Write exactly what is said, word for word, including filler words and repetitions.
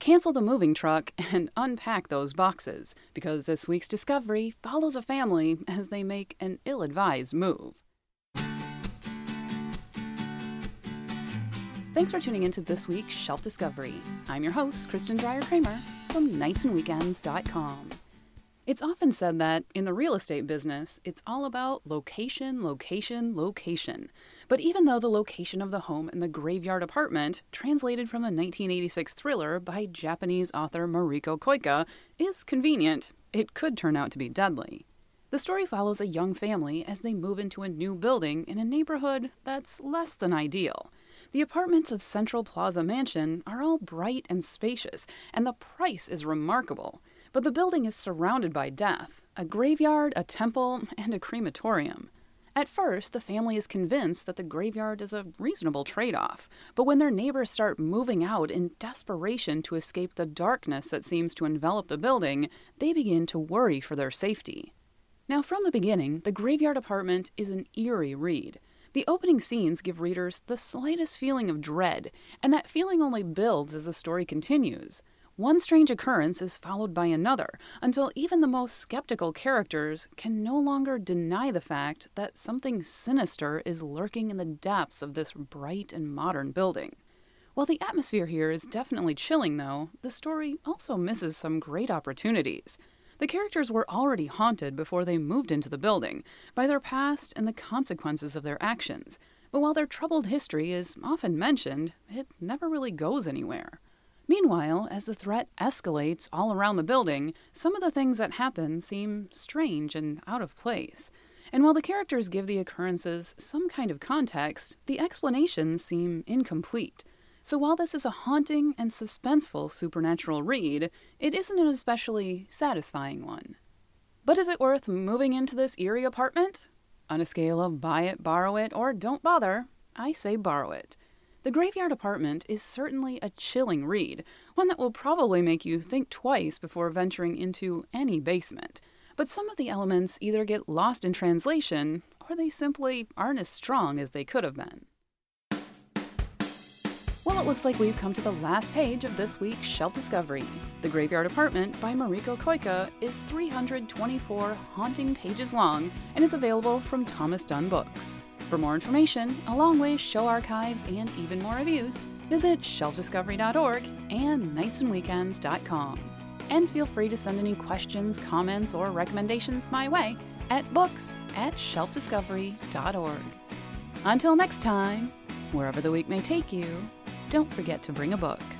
cancel the moving truck and unpack those boxes, because this week's discovery follows a family as they make an ill-advised move. Thanks for tuning into this week's Shelf Discovery. I'm your host, Kristen Dreyer-Kramer from nights and weekends dot com. It's often said that in the real estate business, it's all about location, location, location. But even though the location of the home in the Graveyard Apartment, translated from the nineteen eighty-six thriller by Japanese author Mariko Koike, is convenient, it could turn out to be deadly. The story follows a young family as they move into a new building in a neighborhood that's less than ideal. The apartments of Central Plaza Mansion are all bright and spacious, and the price is remarkable. But the building is surrounded by death, a graveyard, a temple, and a crematorium. At first, the family is convinced that the graveyard is a reasonable trade-off, but when their neighbors start moving out in desperation to escape the darkness that seems to envelop the building, they begin to worry for their safety. Now, from the beginning, The Graveyard Apartment is an eerie read. The opening scenes give readers the slightest feeling of dread, and that feeling only builds as the story continues. One strange occurrence is followed by another, until even the most skeptical characters can no longer deny the fact that something sinister is lurking in the depths of this bright and modern building. While the atmosphere here is definitely chilling, though, the story also misses some great opportunities. The characters were already haunted before they moved into the building, by their past and the consequences of their actions. But while their troubled history is often mentioned, it never really goes anywhere. Meanwhile, as the threat escalates all around the building, some of the things that happen seem strange and out of place. And while the characters give the occurrences some kind of context, the explanations seem incomplete. So while this is a haunting and suspenseful supernatural read, it isn't an especially satisfying one. But is it worth moving into this eerie apartment? On a scale of buy it, borrow it, or don't bother, I say borrow it. The Graveyard Apartment is certainly a chilling read, one that will probably make you think twice before venturing into any basement. But some of the elements either get lost in translation, or they simply aren't as strong as they could have been. Well, it looks like we've come to the last page of this week's Shelf Discovery. The Graveyard Apartment by Mariko Koike is three hundred twenty-four haunting pages long and is available from Thomas Dunne Books. For more information, along with show archives and even more reviews, visit shelf discovery dot org and nights and weekends dot com. And feel free to send any questions, comments, or recommendations my way at books at shelf discovery dot org. Until next time, wherever the week may take you, don't forget to bring a book.